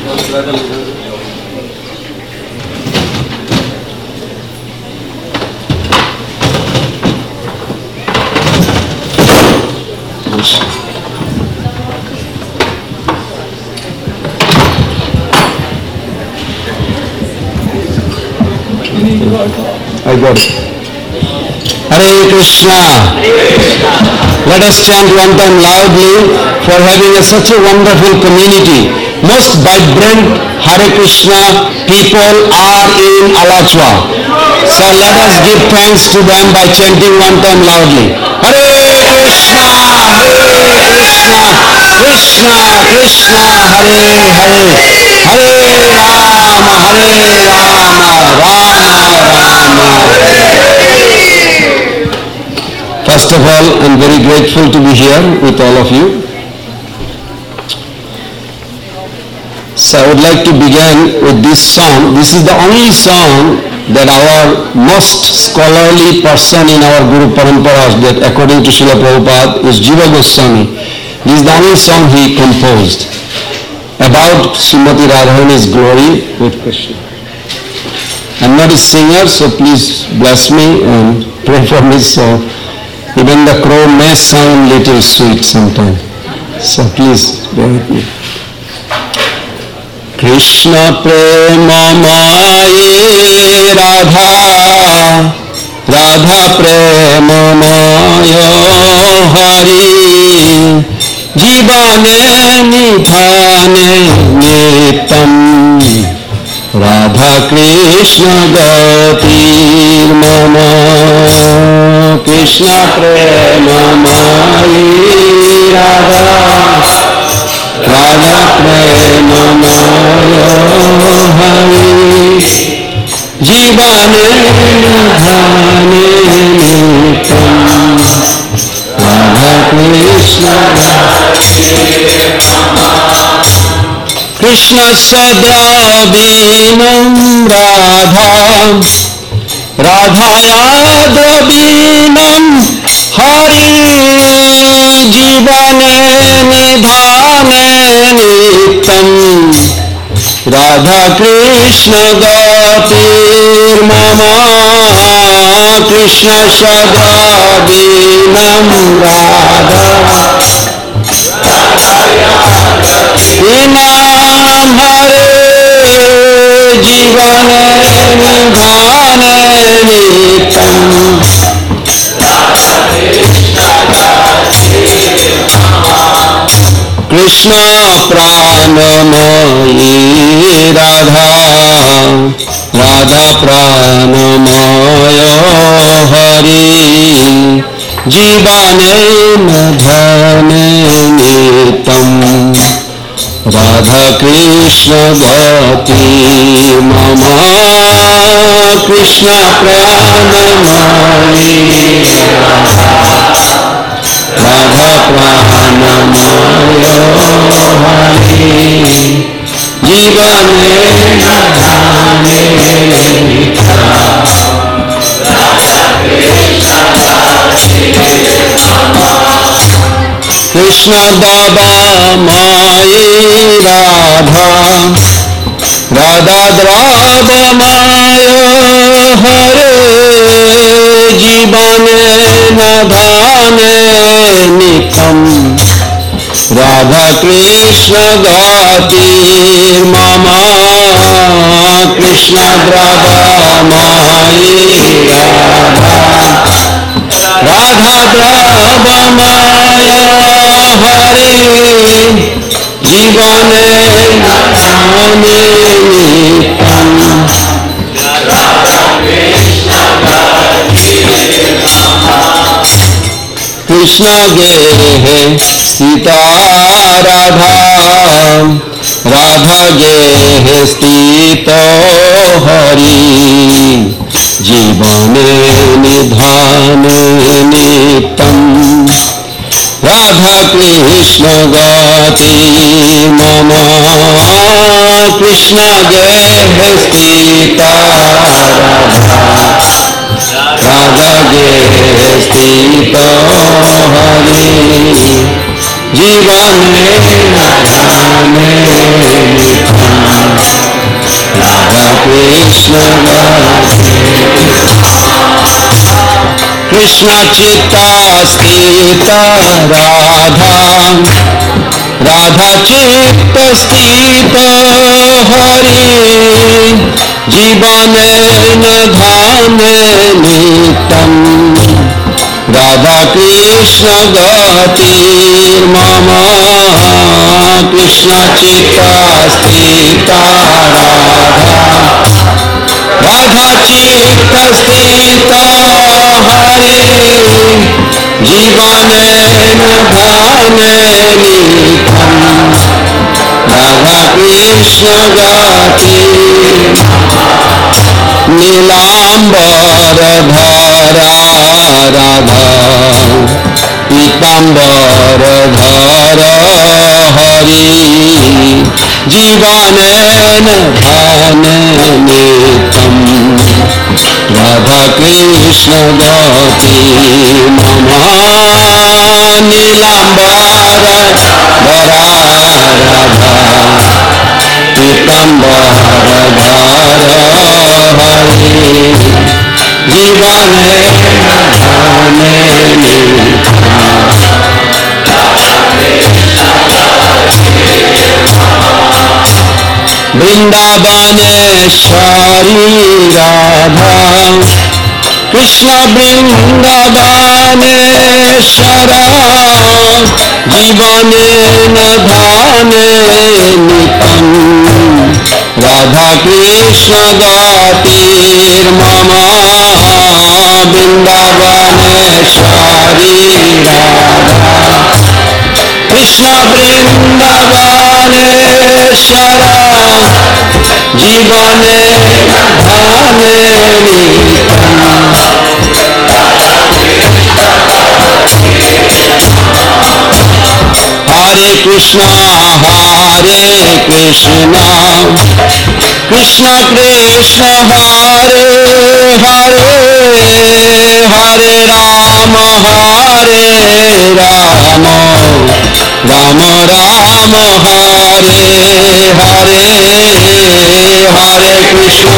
I got it. Hare Krishna. Let us chant one time loudly for having such a wonderful community. Most vibrant Hare Krishna people are in Alachua. So let us give thanks to them by chanting one time loudly. Hare Krishna, Hare Krishna, Krishna Krishna, Hare Hare, Hare Rama, Hare Rama, Rama Rama. First of all, I'm very grateful to be here with all of you. So I would like to begin with this song. This is the only song that our most scholarly person in our Guru Paramparas, that according to Srila Prabhupada, is Jiva Goswami. This is the only song he composed about Srimati Radharani's glory with Krishna. I'm not a singer, so please bless me and pray for me, so even the crow may sound little sweet sometime. So please bear with me. Krishna prema maye Radha, Radha prema maya Hari, Jivane nidhane nitam, Radha Krishna gati mama. Krishna prema maye Radha, Radha prema maya Hari, Jivane nidhane nitam, Radha Krishna Krishna sadabinam Radha, Radhaya Dravinam Hari, Jivane nidhane nitam, Radha Krishna gatir mama. Krishna sadabinam Radha, Inam Hare, Jivane nidhane nitam, Krishna pranamayi Radha, Radha pranamaya Hari, Jivane nidhane nitam, Radha Krishna gati mama. Krishna pranamayi Radha pranamaya Hari, Jivane nidhane nitam, Radha Krishna gati mama. Krishna Baba Mai Radha, Radha Draba Maya Hare, Jivane nidhane nitam, Radha Krishna gati mama. Krishna Draba Mai Radha, Radha Draba Maya Hare, Jivane nidhane nitam, Radha Krishna gati mama. Krishna gehe Sita Radha, Radha gehe Stita Hari, Jivane nidhane nitam, Radha Krishna gati mama. Krishna gehe Stita Radha, Radha gehe Stita Hari, Jivane nidhane nitam, Krishna चित्ता स्थित राधा राधा चित्त स्थित हरि जीवनेन ध्याने नित्यं राधा कृष्ण गतिर्मम कृष्ण चित्ता स्थित राधा चित्त स्थित हरि जीवनेन ध्याने नित्यं राधा कृष्ण गति नीलांबर धरा राधा पीतांबर धर हरि जीवनेन ध्याने नित्यं राधा कृष्ण गति मम नीलांबर धरा राधा पीतांबर धर हरि जीवनेन ध्याने वृंदावनेश्वरी राधा कृष्ण वृंदावनेश्वर जीवनेन ध्याने नित्यं राधा कृष्ण गतिर्मम वृंदावनेश्वरी राधा कृष्ण वृंदावनेश्वर जीवने ध्याने नित्यं हरे कृष्ण कृष्ण कृष्ण हरे हरे हरे राम राम राम हरे हरे हरे कृष्ण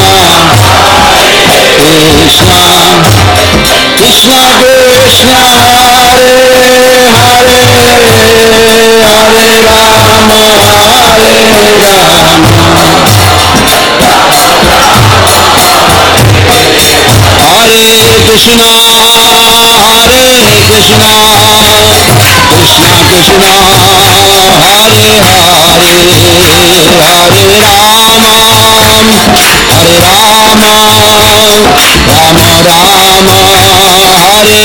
कृष्ण कृष्ण हरे हरे हरे राम हरे कृष्ण कृष्ण कृष्ण हरे हरे हरे राम राम राम हरे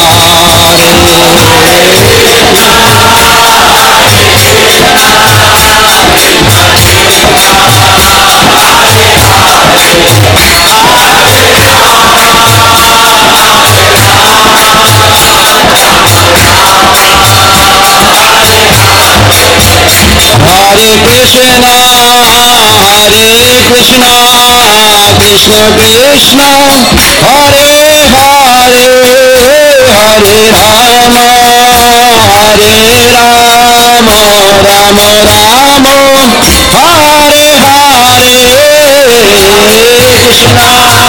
हरे कृष्ण कृष्ण कृष्ण हरे हरे हरे राम राम राम हरे हरे कृष्ण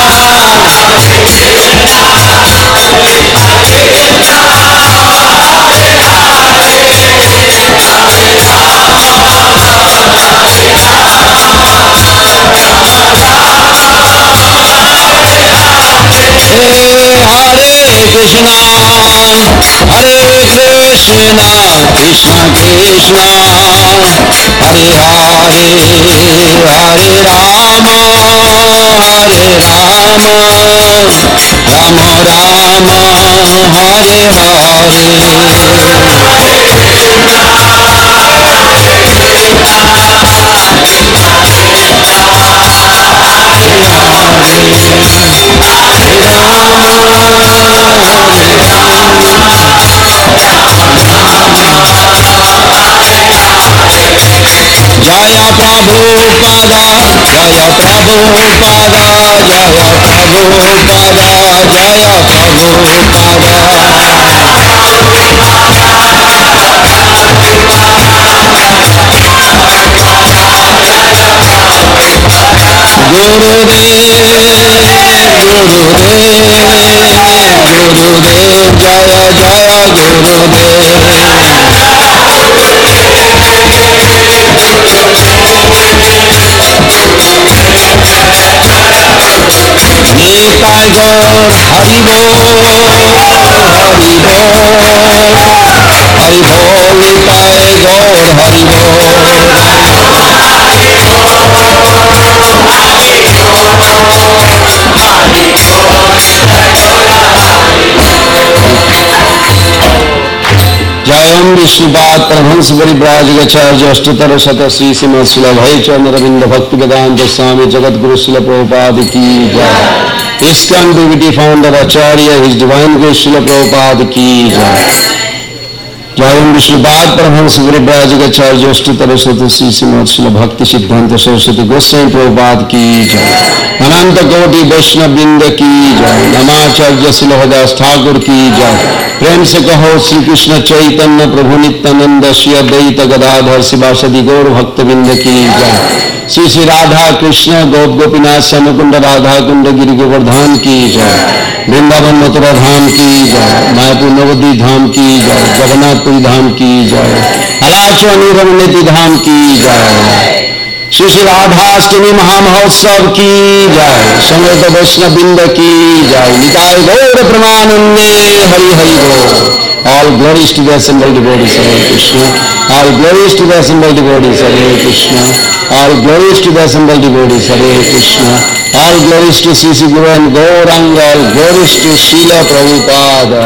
कृष्ण कृष्ण कृष्ण हरे हरे हरे राम राम राम हरे जय प्रभुपाद जय प्रभुपाद जय प्रभुपाद जय Prabhupada Nitai Gaur Hari Bol, Hari Bol, Nitai Gaur Hari Jayam Vishnupad Paramhans परिव्राज गचार्य अष्टोत्तर शत श्री श्रीमद शिल भय चंद्र रविंद्र भक्ति वेदांत स्वामी जगत गुरु शिल प्रभुपाद की जय। इस्कॉन डिविटी founder acharya his divine guru शिल प्रभुपाद की जय। जयम विष्णुपाद परमहंस परिव्राज गचार्य अष्टोत्तर शत श्री श्रीमद शिल भक्ति सिद्धांत सरस्वती गोस्वामी प्रभुपाद की जय। अनंत कोटि वैष्णव बिंद की जय। नमाचार्य शिलहदास ठाकुर की जय। प्रेम से कहो श्री कृष्ण चैतन्य प्रभु नित्यानंद श्री अद्वैत गदाधर शिवासदि गौर भक्त बिंद की जय। श्री श्री राधा कृष्ण गोप गोपीनाथ श्यामकुंड राधा कुंड गिरि गोवर्धन की जय। वृंदावन मथुरा धाम की जय। मायापुर नवद्वीप धाम की जय। जगन्नाथपुरी धाम की जय। अलाचवानी रमणीति धाम की जय। श्री श्री राधाष्टमी महामहोत्सव की जय। समस्त वैष्णव बिंद की जय। निताय गौर प्रमानंदे हरि हरि बोल। All glories to the assembled devotees, Hare Krishna. All glories to the assembled devotees, Hare Krishna. All glories to the assembled devotees, Hare Krishna. All glories to Sri Sri Guru and Gauranga. All glories to Srila Prabhupada.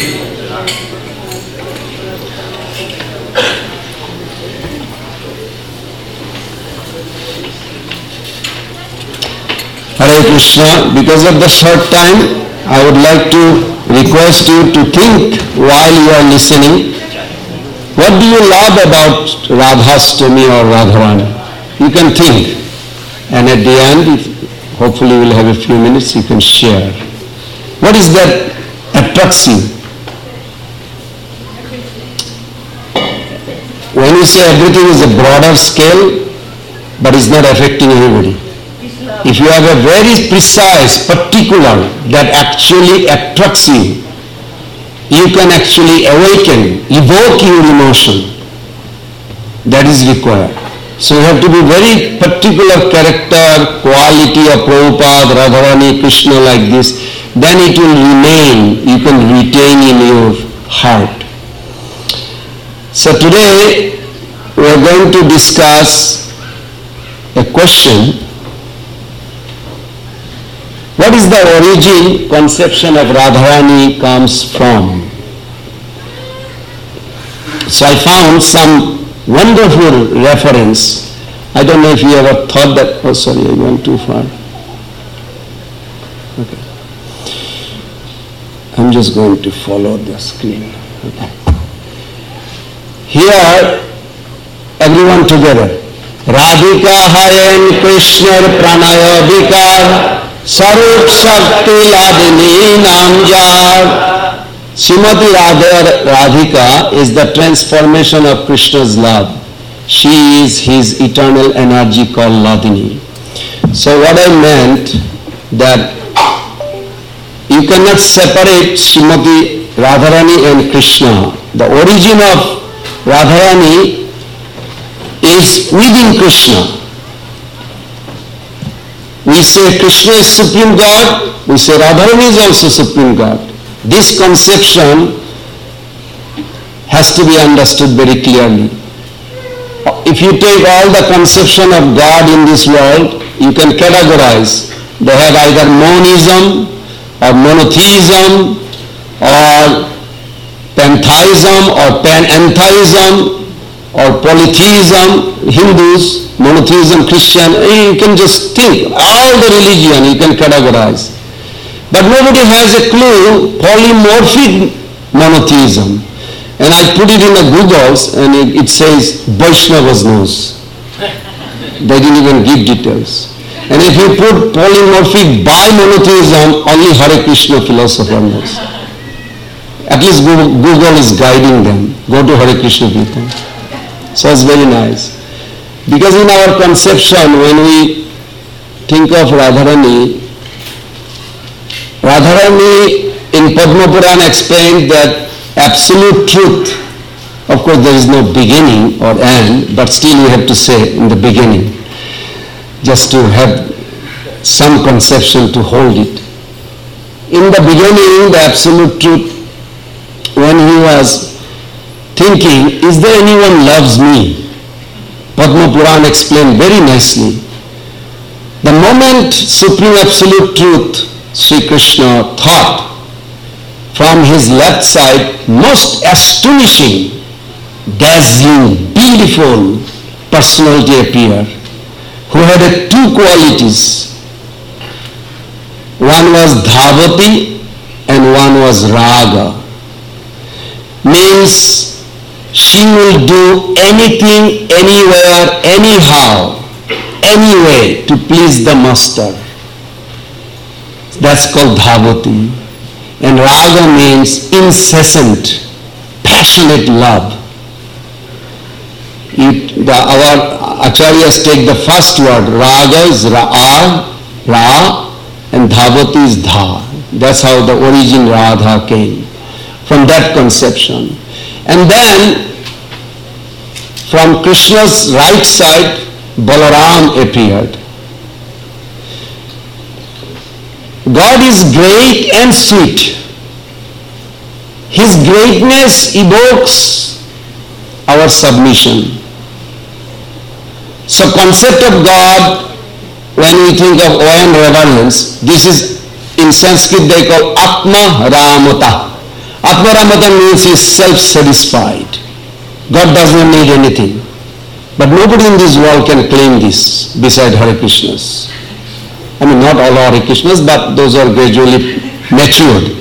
Hare Krishna. Because of the short time, I would like to request you to think while you are listening. What do you love about Radhastami or Radharani? You can think, and at the end, hopefully you will have a few minutes, you can share. What is that attracts you? When you say everything is a broader scale, but is not affecting anybody. If you have a very precise, particular, that actually attracts you, you can actually awaken, evoke your emotion. That is required. So you have to be very particular character, quality of Prabhupada, Radharani, Krishna like this. Then it will remain, you can retain in your heart. So today we are going to discuss a question. What is the origin, conception of Radharani comes from? So I found some wonderful reference. I don't know if you ever thought that, oh sorry, I went too far. Okay. I'm just going to follow the screen. Okay. Here, everyone together. Radhika Hayen Krishna Pranaya Vikar Sarup Shakti Ladini Namjar. Srimati Radhika is the transformation of Krishna's love. She is his eternal energy called Ladini. So what I meant that you cannot separate Srimati Radharani and Krishna. The origin of Radharani is within Krishna. We say Krishna is Supreme God, we say Radharani is also Supreme God. This conception has to be understood very clearly. If you take all the conception of God in this world, you can categorize. They have either monism or monotheism or pantheism or panentheism or polytheism, Hindus, monotheism, Christian, you can just think, all the religion you can categorize. But nobody has a clue, polymorphic monotheism. And I put it in the Googles and it says Vaishnavas knows. They didn't even give details. And if you put polymorphic bi-monotheism, only Hare Krishna philosopher knows. At least Google is guiding them. Go to Hare Krishna Kirtan. So it's very nice. Because in our conception, when we think of Radharani, Radharani in Padma Purana explained that absolute truth, of course there is no beginning or end, but still we have to say in the beginning, just to have some conception to hold it. In the beginning, the absolute truth, when he was thinking, is there anyone loves me? Padma Purana explained very nicely. The moment Supreme Absolute Truth, Sri Krishna, thought, from his left side, most astonishing, dazzling, beautiful personality appeared, who had two qualities. One was Dhavati and one was Raga. Means she will do anything, anywhere, anyhow, anyway to please the master. That's called Dhavati. And Raga means incessant, passionate love. Our acharyas take the first word. Raga is Ra, and Dhavati is Dha. That's how the origin Radha came, from that conception. And then, from Krishna's right side, Balaram appeared. God is great and sweet. His greatness evokes our submission. So concept of God, when we think of awe and reverence, this is in Sanskrit they call Atma Ramata. Atma Ramata means he is self-satisfied. God does not need anything. But nobody in this world can claim this beside Hare Krishnas. I mean, not all Hare Krishnas, but those are gradually matured.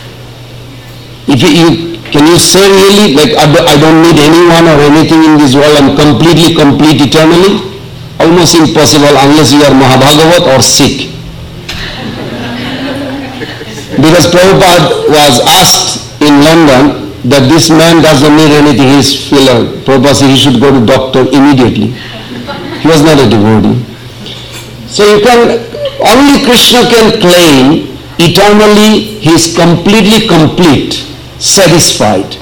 Can you say really, like, I don't need anyone or anything in this world, I'm completely complete eternally? Almost impossible unless you are Mahabhagavat or Sikh. Because Prabhupada was asked in London that this man doesn't need anything, he is filler. Prabhupada said he should go to doctor immediately. He was not a devotee. So only Krishna can claim eternally he is completely complete, satisfied.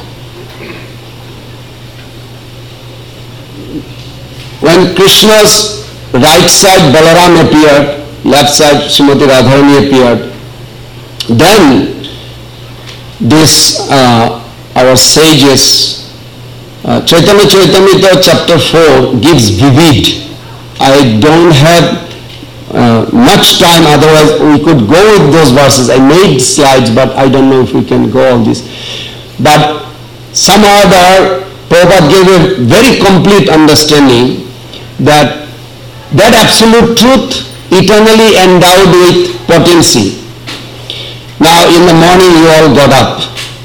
When Krishna's right side Balaram appeared, left side Srimati Radharani appeared, then this our sages, Chaitanya Charitamrita chapter 4 gives vivid. I don't have much time, otherwise we could go with those verses. I made slides, but I don't know if we can go all this. But somehow Prabhupada gave a very complete understanding that absolute truth eternally endowed with potency. Now in the morning you all got up.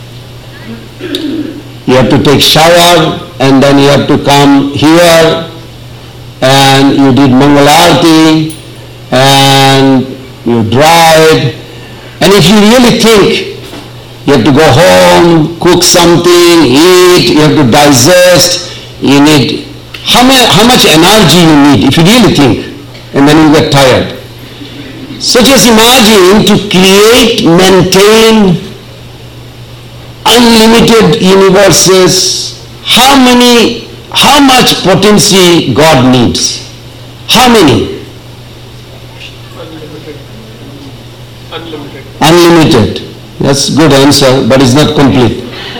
You have to take shower and then you have to come here and you did Mangalarti and you dried. And if you really think, you have to go home, cook something, eat, you have to digest, you need, how much energy you need if you really think, and then you get tired. So just imagine to create, maintain unlimited universes, how much potency God needs? How many? Unlimited. That's a good answer, but it's not complete.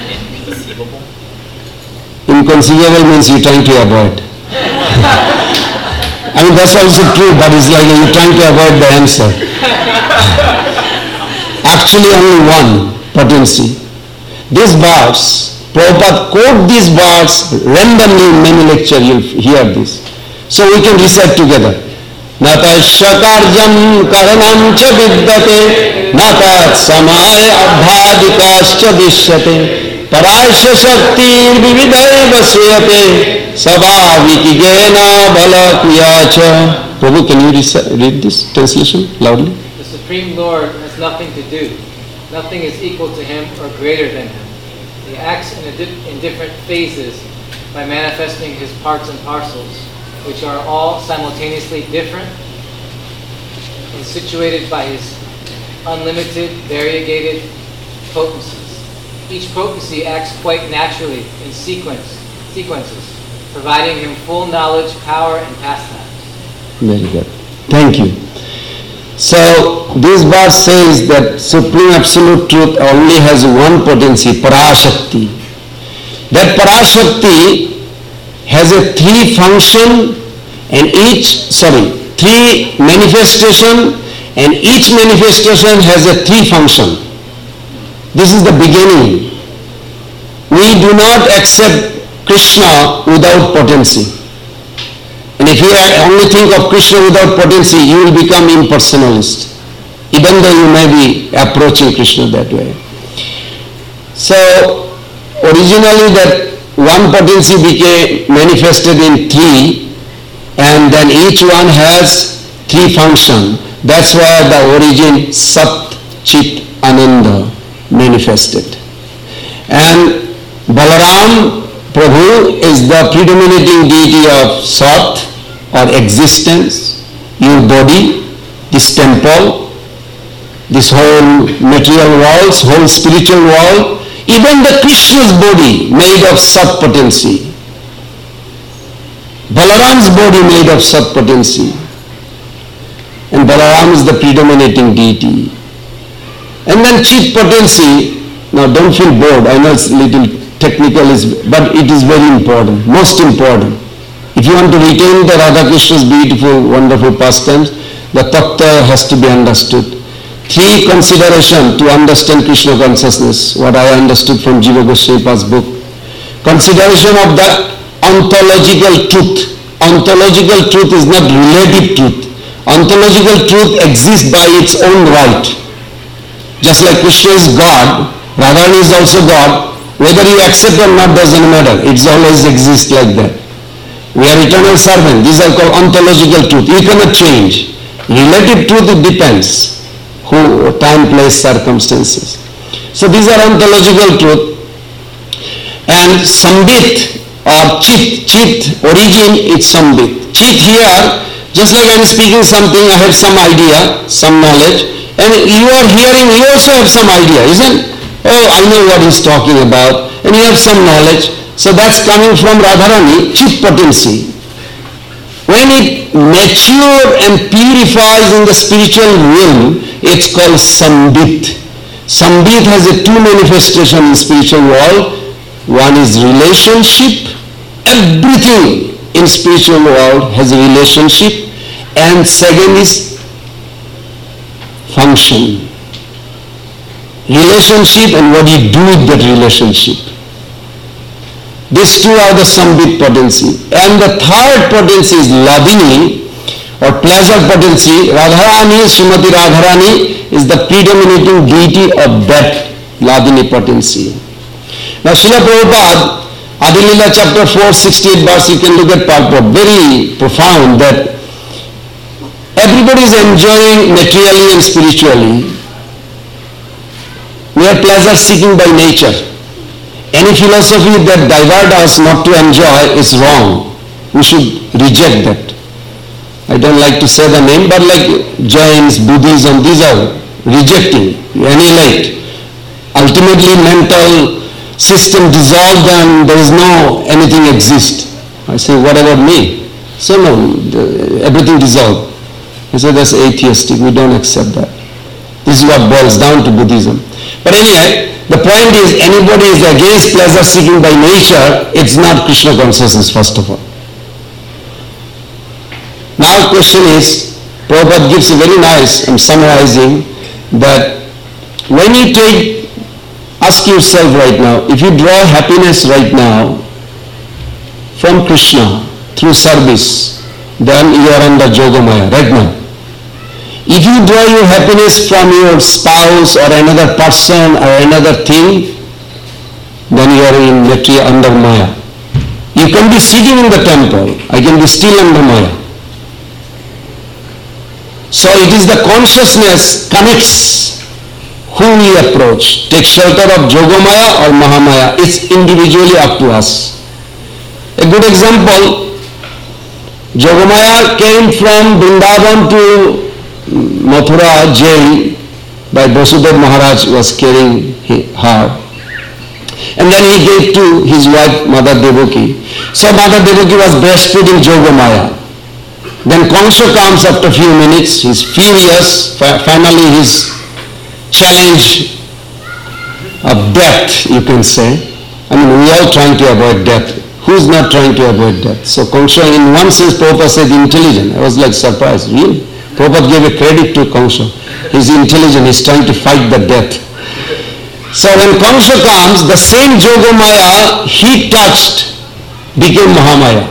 Inconceivable means you're trying to avoid. I mean, that's also true, but it's like you're trying to avoid the answer. Actually, only one potency. This verse, Prabhupada quote these verse randomly in many lectures, you'll hear this. So we can recite together. Natasya karjam karanam cha vidyate natat samaya abhadikascha dishyate parasya shakti vividaiva suyate sabhavikigena balakriyacha. Prabhu, can you read this translation loudly? The Supreme Lord has nothing to do. Nothing is equal to him or greater than him. He acts in different phases by manifesting his parts and parcels, which are all simultaneously different and situated by his unlimited, variegated potencies. Each potency acts quite naturally in sequences, providing him full knowledge, power, and pastimes. Very good. Thank you. So this verse says that Supreme Absolute Truth only has one potency, Parashakti. That Parashakti has a three manifestation, and each manifestation has a three function. This is the beginning. We do not accept Krishna without potency. And if you only think of Krishna without potency, you will become impersonalist, even though you may be approaching Krishna that way. So, originally that one potency became manifested in three, and then each one has three functions. That's why the origin Sat Chit Ananda manifested. And Balaram Prabhu is the predominating deity of Sat or existence, your body, this temple, this whole material world, whole spiritual world, even the Krishna's body made of Sat potency. Balaram's body made of Sat potency. And Balaram is the predominating deity. And then Chit potency, now don't feel bored, I know it's little technical, but it is very important, most important. If you want to retain the Radha Krishna's beautiful, wonderful pastimes, the tattva has to be understood. Three considerations to understand Krishna consciousness, what I understood from Jiva Goswami's book. Consideration of the ontological truth. Ontological truth is not relative truth. Ontological truth exists by its own right. Just like Krishna is God, Radharani is also God. Whether you accept or not doesn't matter. It always exists like that. We are eternal servants. These are called ontological truth. You cannot change. Relative truth, it depends. Who, time, place, circumstances. So these are ontological truth. And Sambit or Chit, origin is Sambit. Chit here, just like I am speaking something, I have some idea, some knowledge, and you are hearing, you also have some idea, isn't it? Oh, I know what he's talking about, and you have some knowledge. So that's coming from Radharani, Chit potency. When it matures and purifies in the spiritual realm, it's called Sambit. Sambit has a two manifestation in spiritual world. One is relationship. Everything in spiritual world has a relationship. And second is function. Relationship and what you do with that relationship. These two are the Sambit potency. And the third potency is Ladini or pleasure potency. Radharani, Srimati Radharani is the predominating deity of that Ladini potency. Now Srila Prabhupada, Adilila chapter 4, 68 verse, you can look at purport, very profound, that everybody is enjoying materially and spiritually. We are pleasure seeking by nature. Any philosophy that divert us not to enjoy is wrong. We should reject that. I don't like to say the name, but like Jains, Buddhism, these are rejecting, annihilate. Ultimately mental system dissolved and there is no anything exist. I say, what about me? So no, everything dissolved. I say that's atheistic, we don't accept that. This is what boils down to Buddhism. But anyway, the point is, anybody is against pleasure seeking by nature, it's not Krishna consciousness, first of all. Now question is, Prabhupada gives a very nice, I'm summarizing, that when you ask yourself right now, if you draw happiness right now from Krishna through service, then you are under Yogamaya, right now. If you draw your happiness from your spouse or another person or another thing, then you are in literally under Maya. You can be sitting in the temple, I can be still under Maya. So it is the consciousness connects who we approach. Take shelter of Yogamaya or Mahamaya. It's individually up to us. A good example, Yogamaya came from Vrindavan to Mathura jail by Vasudev Maharaj was carrying her. And then he gave to his wife Mother Devaki. So Mother Devaki was breastfeeding Yogamaya. Then Kamsa comes after a few minutes, he's furious, finally his challenge of death, you can say. I mean, we are trying to avoid death. Who's not trying to avoid death? So Kamsa, in one sense, Prabhupada said intelligent. I was like surprised, really? Prabhupada gave a credit to Kamsa. He's intelligent, he's trying to fight the death. So when Kamsa comes, the same Yogamaya he touched became Mahamaya.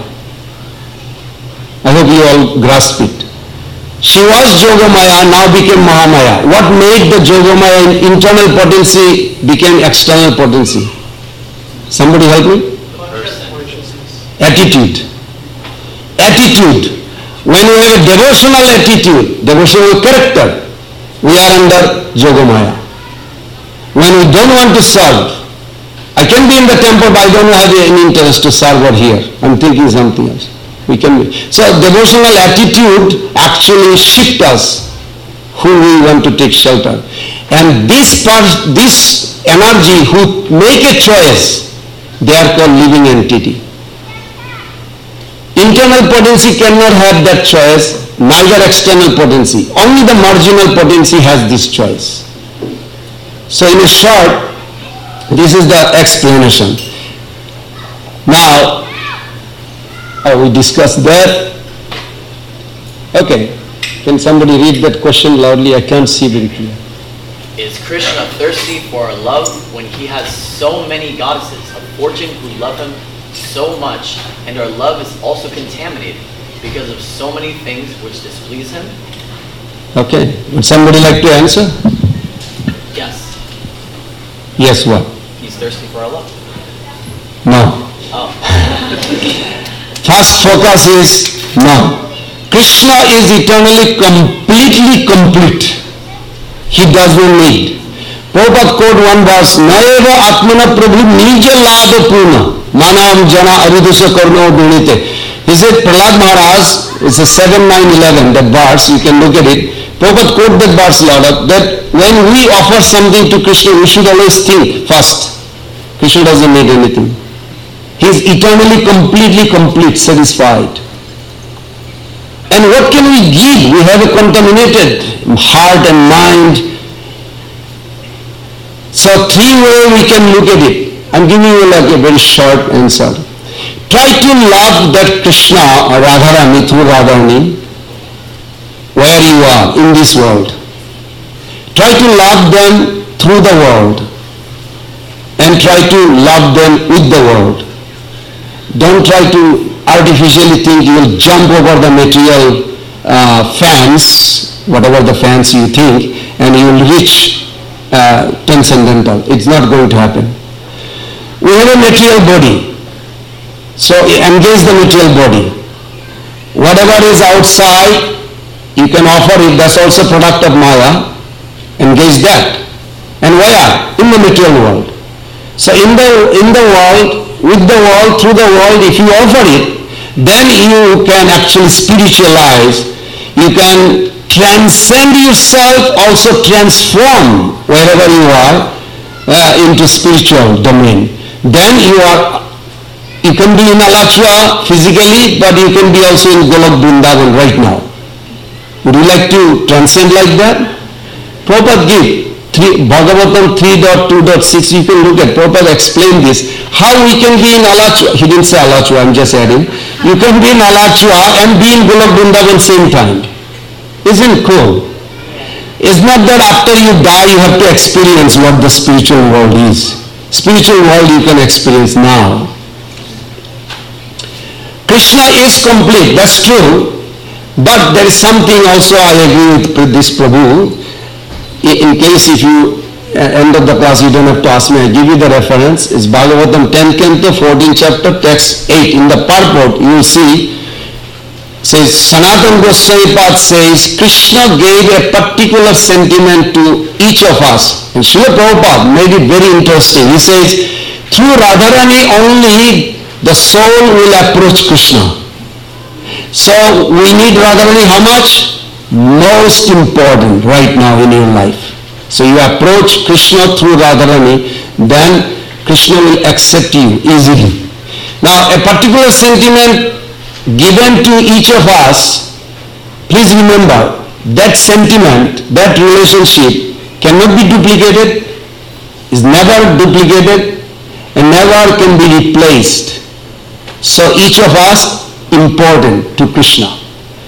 I hope you all grasp it. She was Yogamaya, now became Mahamaya. What made the Yogamaya internal potency became external potency? Somebody help me? Attitude. Attitude. When we have a devotional attitude, devotional character, we are under Yogamaya. When we don't want to serve, I can be in the temple but I don't have any interest to serve over here. I'm thinking something else. We can be. So devotional attitude actually shifts us who we want to take shelter. And this energy who make a choice, they are called living entity. Internal potency cannot have that choice, neither external potency. Only the marginal potency has this choice. So in a short, this is the explanation. Now, we discussed that. Okay, can somebody read that question loudly? I can't see very clear. Is Krishna thirsty for our love when he has so many goddesses of fortune who love him so much, and our love is also contaminated because of so many things which displease him? Okay, would somebody like to answer? Yes. Yes, what? He's thirsty for our love. No. Oh. First focus is no. Krishna is eternally completely complete. He does not need. Prabhupada quote one verse, Naeva Atmana Prabhu Nija Lada Purna Manam Jana Aridusha Karno Dunite. He said, Prahlad Maharaj, it's a 7-9-11, that verse, you can look at it. Prabhupada quote that verse a lot, that when we offer something to Krishna, we should always think first. Krishna doesn't need anything. He is eternally, completely complete, satisfied. And what can we give? We have a contaminated heart and mind. So three ways we can look at it. I'm giving you like a very short answer. Try to love that Krishna or Radharani through Radharani where you are in this world. Try to love them through the world and try to love them with the world. Don't try to artificially think you will jump over the material fence, whatever the fence you think, and you will reach transcendental. It's not going to happen. We have a material body. So engage the material body. Whatever is outside, you can offer it. That's also product of Maya. Engage that. And where? In the material world. So in the world, with the world, through the world, if you offer it, then you can actually spiritualize. You can transcend yourself, also transform wherever you are into spiritual domain. Then you can be in Alachua physically, but you can be also in Golok Vrindavan right now. Would you like to transcend like that? Prabhupada give Bhagavatam 3.2.6, you can look at, Prabhupada explained this, how we can be in Alachua. He didn't say Alachua, I'm just adding. You can be in Alachua and be in Golok Vrindavan same time. Isn't it cool? It's not that after you die you have to experience what the spiritual world is. Spiritual world you can experience now. Krishna is complete, that's true, but there is something also I agree with this Prabhu. In case if you end of the class you don't have to ask me, I give you the reference. It's Bhagavatam 10th canto, 14th chapter, text 8. In the purport you will see, says Sanatana Goswami Pad says Krishna gave a particular sentiment to each of us. And Srila Prabhupada made it very interesting. He says, through Radharani only the soul will approach Krishna. So we need Radharani how much? most important right now in your life. So you approach Krishna through Radharani, then Krishna will accept you easily. Now a particular sentiment given to each of us, please remember that sentiment, that relationship cannot be duplicated, is never duplicated, and never can be replaced. So each of us important to Krishna.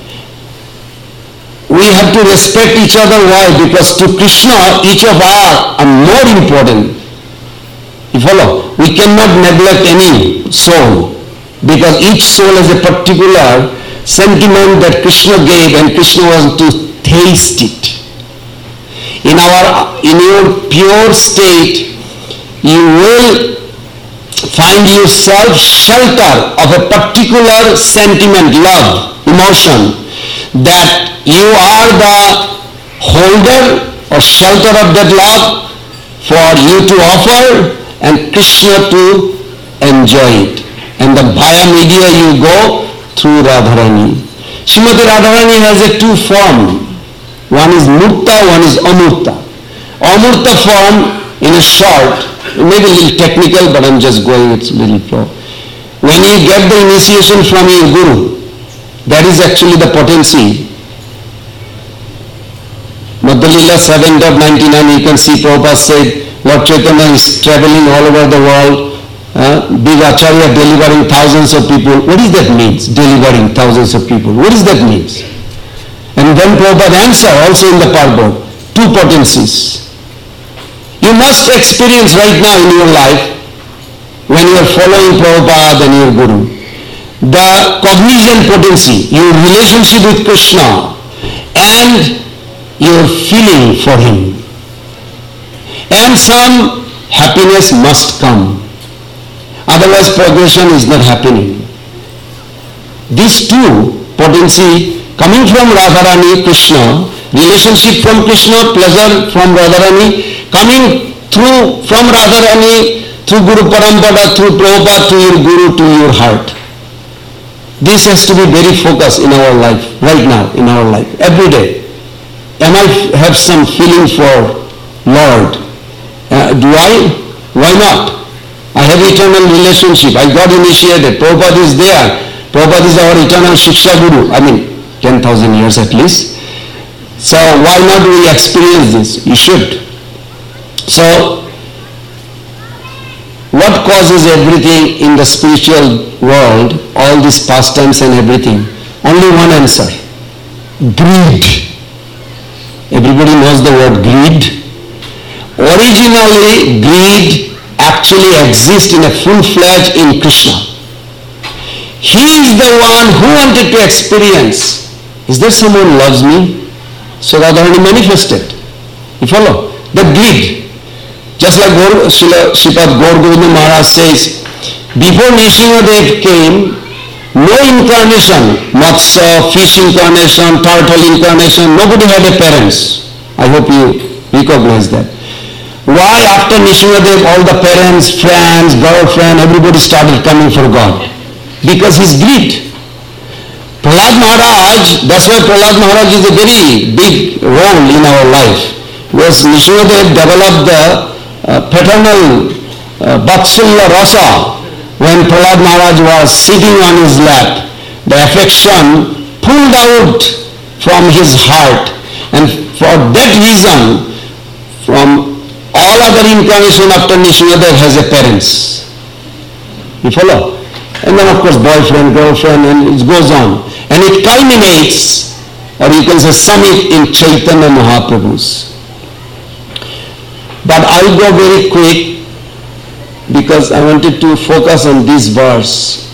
We have to respect each other. Why? Because to Krishna, each of us are more important. You follow? We cannot neglect any soul, because each soul has a particular sentiment that Krishna gave, and Krishna wants to taste it. In your pure state, you will find yourself shelter of a particular sentiment, love, emotion, that you are the holder or shelter of that love for you to offer and Krishna to enjoy it. And the via media you go through Radharani. Srimati Radharani has a two form. One is Murta, one is Amurta. Amurta form, in a short, maybe a little technical, but I'm just going, it's a little pro. When you get the initiation from your Guru, that is actually the potency. Madhya Lila 7.99, you can see Prabhupada said, Lord Chaitanya is traveling all over the world, big Acharya delivering thousands of people. What does that mean, delivering thousands of people? What does that mean? And then Prabhupada answer also in the purport, two potencies. You must experience right now in your life, when you are following Prabhupada and your Guru, the cognition potency, your relationship with Krishna, and your feeling for him. And some happiness must come. Otherwise progression is not happening. These two potency coming from Radharani, Krishna, relationship from Krishna, pleasure from Radharani, coming through from Radharani, through Guru Parampara, through Prabhupada, to your Guru, to your heart. This has to be very focused in our life, right now, in our life, every day. Am I have some feeling for Lord? Do I? Why not? I have eternal relationship. I got initiated. Prabhupada is there. Prabhupada is our eternal Shiksha Guru. 10,000 years at least. So why not we experience this? You should. So, what causes everything in the spiritual world, all these pastimes and everything? Only one answer. Greed. Everybody knows the word greed. Originally, greed actually exists in a full-fledged in Krishna. He is the one who wanted to experience. Is there someone who loves me? So Radharani manifested. You follow? The greed. Just like Sripad Gaur Govinda Maharaj says, before Nrsimhadev came, no incarnation, Matsya, fish incarnation, turtle incarnation, nobody had a parents. I hope you recognize that. Why after Nrsimhadev all the parents, friends, girlfriend, everybody started coming for God? Because his greed. Prahlad Maharaj, that's why Prahlad Maharaj is a very big role in our life. Because Nrsimhadev developed the paternal Vatsalya Rasa. When Prahlad Maharaj was sitting on his lap, the affection pulled out from his heart, and for that reason, from all other incarnation after Nrsimhadev has a parents. You follow? And then of course boyfriend, girlfriend, and it goes on. And it culminates, or you can say summit in Chaitanya Mahaprabhu's. But I'll go very quick, because I wanted to focus on this verse.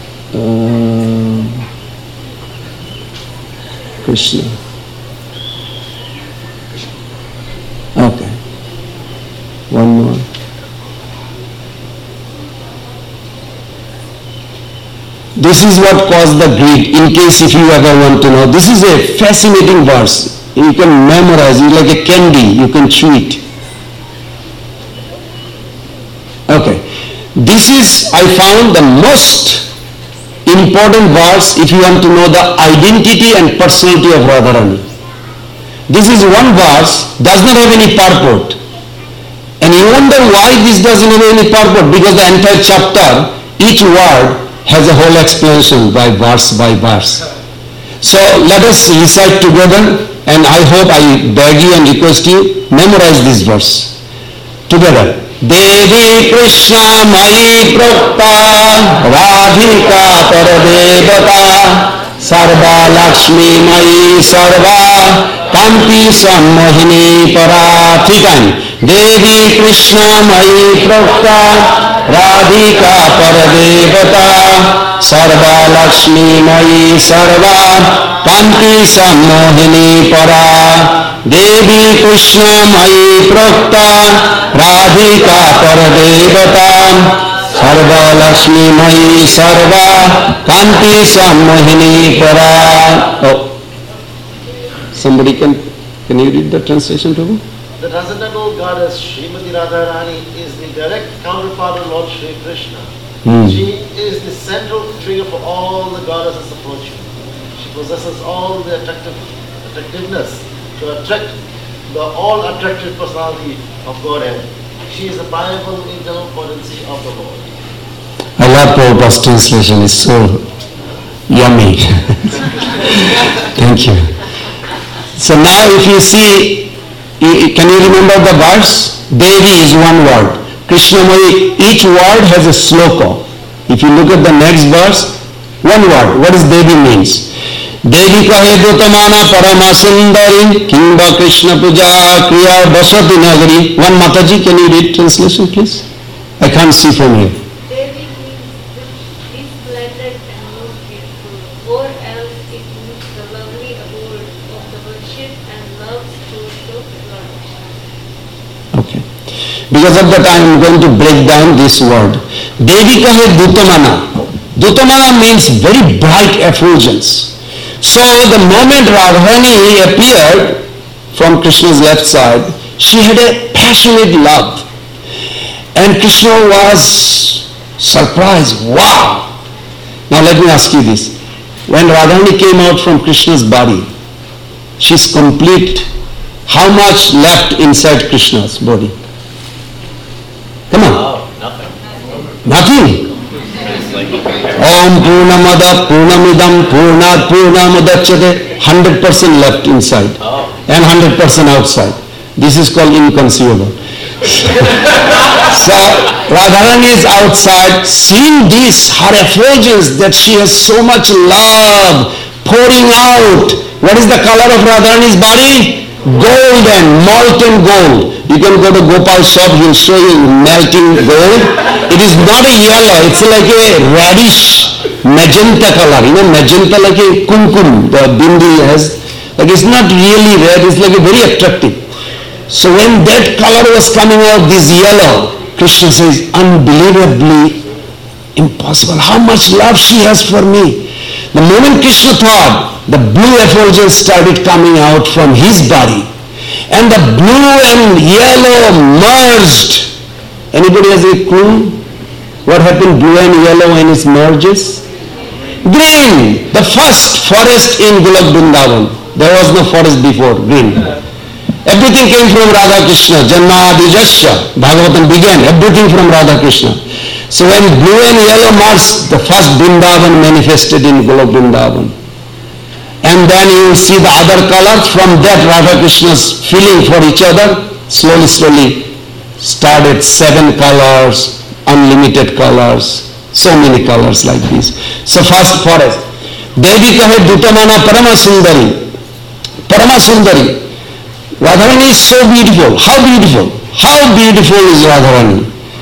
Krishna. Okay. One more. This is what caused the greed, in case if you ever want to know. This is a fascinating verse. You can memorize it like a candy, you can chew it. Okay. This is, I found, the most important verse if you want to know the identity and personality of Radharani. This is one verse, does not have any purport. And you wonder why this doesn't have any purport, because the entire chapter, each word has a whole explanation by verse. So let us recite together, and I hope, I beg you and request you, memorize this verse together. Devi Krishna Mai Prakta Radhika Paradevata Sarva Lakshmi Mai Sarva Kanti Sammohini Parathikan. Devi Krishna Mai Prakta Radhika Paradevata Sarva Lakshmi Mai Sarva Kanti Sammohini Para. Devi Krishna Mai Prakta Radhika Paradevata Sarva Lakshmi Mai Sarva Kanti Sammohini Para. Oh, somebody can you read the translation to me? The transcendental goddess Srimati Radharani is the direct counterpart of Lord Sri Krishna. She is the central trigger for all the goddesses of fortune. She possesses all the attractiveness to attract the all-attractive personality of Godhead. She is the powerful internal potency of the Lord. I love Prabhupada's translation, it's so yummy. Thank you. So now if you see, can you remember the verse? Devi is one word. Krishnamai, each word has a sloka. If you look at the next verse, one word. What does Devi means? Devi kahe dutamana parama sundari kimba Krishna puja kriya basati nagari. One Mataji, can you read translation please? I can't see from here. Devi means splendid and most beautiful, or else it means the lovely abode of the worship and love's source of Lord Krishna. Okay. Because of that I am going to break down this word. Devi kahe dutamana. Dutamana means very bright effulgence. So the moment Radharani appeared from Krishna's left side, she had a passionate love. And Krishna was surprised. Wow! Now let me ask you this. When Radharani came out from Krishna's body, she's complete. How much left inside Krishna's body? Come on. Oh, nothing. Nothing. It's like Om Purnamada Purnamidam Purnat Purnamudachyate. 100% left inside and 100% outside. This is called inconceivable. So Radharani is outside, seeing this, her effulgence, that she has so much love pouring out. What is the color of Radharani's body? Golden, molten gold. You can go to Gopal's shop, he'll show you melting gold. It is not a yellow, it's like a reddish magenta color. You know, magenta like a kumkum, the bindi has. Like it's not really red, it's like a very attractive. So when that color was coming out, this yellow, Krishna says, unbelievably impossible. How much love she has for me. The moment Krishna thought, the blue effulgence started coming out from his body. And the blue and yellow merged. Anybody has a clue what happened blue and yellow when it merges? Green. The first forest in Golok Vrindavan. There was no forest before, green. Everything came from Radha Krishna. Janma Adijasya. Bhagavatam began. Everything from Radha Krishna. So when blue and yellow merged, the first Vrindavan manifested in Golok Vrindavan. And then you see the other colors. From that Radha Krishna's feeling for each other, slowly started 7 colors, unlimited colors, so many colors like this. So first forest. Devi kahe dutamana parama sundari. Parama sundari. Radharani is so beautiful. How beautiful? How beautiful is Radharani?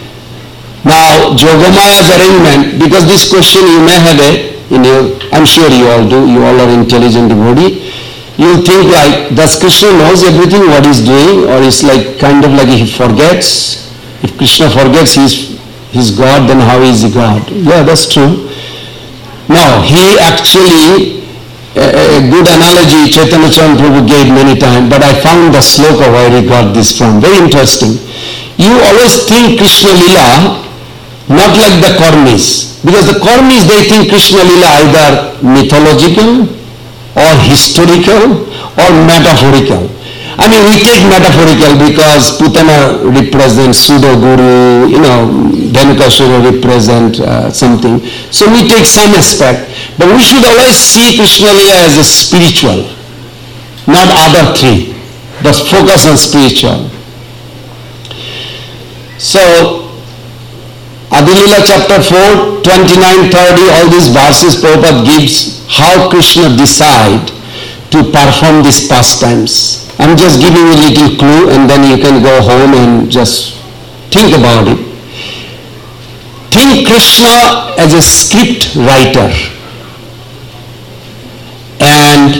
Now, Jogamaya's arrangement, because this question you may have I'm sure you all do, you all are intelligent devotee. You think like, does Krishna knows everything what he's doing, or it's like kind of like he forgets? If Krishna forgets he's God, then how is he God? Yeah, that's true. No, he actually, a good analogy Chaitanya Charan Prabhu gave many times, but I found the sloka where he got this from. Very interesting. You always think Krishna Lila Not like the Karmis. Because the Karmis, they think Krishna Lila either mythological or historical or metaphorical. I mean, we take metaphorical because Putana represents pseudo-guru, Dhanukasura represent something. So we take some aspect. But we should always see Krishna Lila as a spiritual, not other three. But focus on spiritual. So, Adilila chapter 4, 29, 30, all these verses Prabhupada gives how Krishna decide to perform these pastimes. I'm just giving you a little clue and then you can go home and just think about it. Think Krishna as a script writer and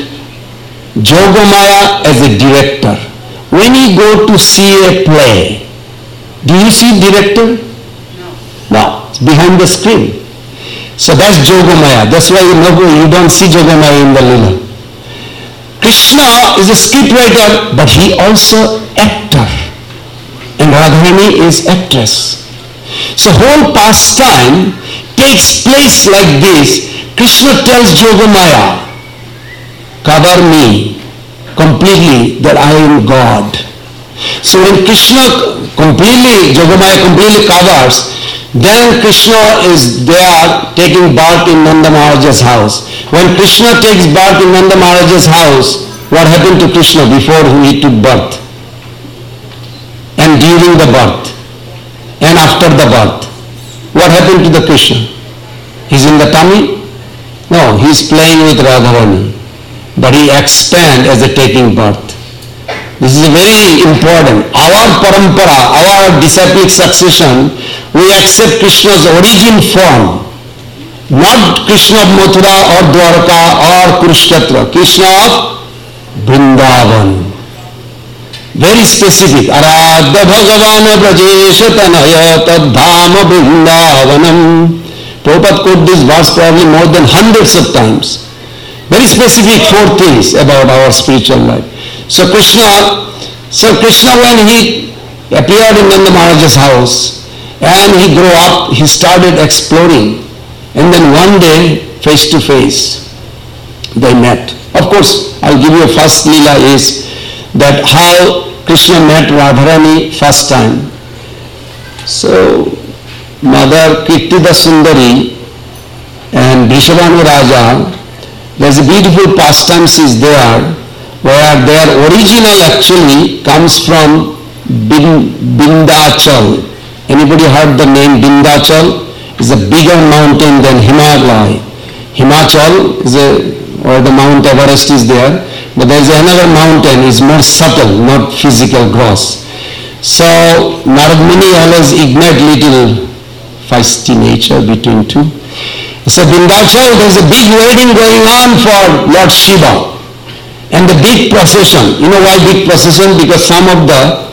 Jogamaya as a director. When you go to see a play, do you see director? No, it's behind the screen. So that's Jogamaya. That's why you don't see Jogamaya in the Lila. Krishna is a scriptwriter, but he also actor. And Radharani is actress. So whole pastime takes place like this. Krishna tells Jogamaya, cover me completely that I am God. So when Krishna Jogamaya completely covers, then Krishna is there taking birth in Nanda Maharaja's house. When Krishna takes birth in Nanda Maharaja's house, what happened to Krishna before he took birth? And during the birth? And after the birth? What happened to the Krishna? He's in the tummy? No, he's playing with Radharani. But he expands as a taking birth. This is very important. Our parampara, our disciplic succession, we accept Krishna's origin form. Not Krishna of Mathura or Dwarka or Kurukshetra. Krishna of Vrindavan. Very specific. Aradha Bhagavana Brajesha Tanaya Tadhama Vrindavanam. Prabhupada quote this verse probably more than hundreds of times. Very specific 4 things about our spiritual life. So Krishna when he appeared in Nanda Maharaja's house and he grew up, he started exploring. And then one day, face to face, they met. Of course, I'll give you a first lila is that how Krishna met Radharani first time. So, Mother Kirtida Sundari and Vrishabhanu Raja, there's a beautiful pastimes is there where their original actually comes from Vindhyachal. Anybody heard the name Vindhyachal? It's a bigger mountain than Himalaya. Himachal is where the Mount Everest is there, but there is another mountain, is more subtle, not physical, gross. So Narad Muni always ignite little feisty nature between two. So Vindhyachal, there is a big wedding going on for Lord Shiva. And the big procession, you know why big procession? Because some of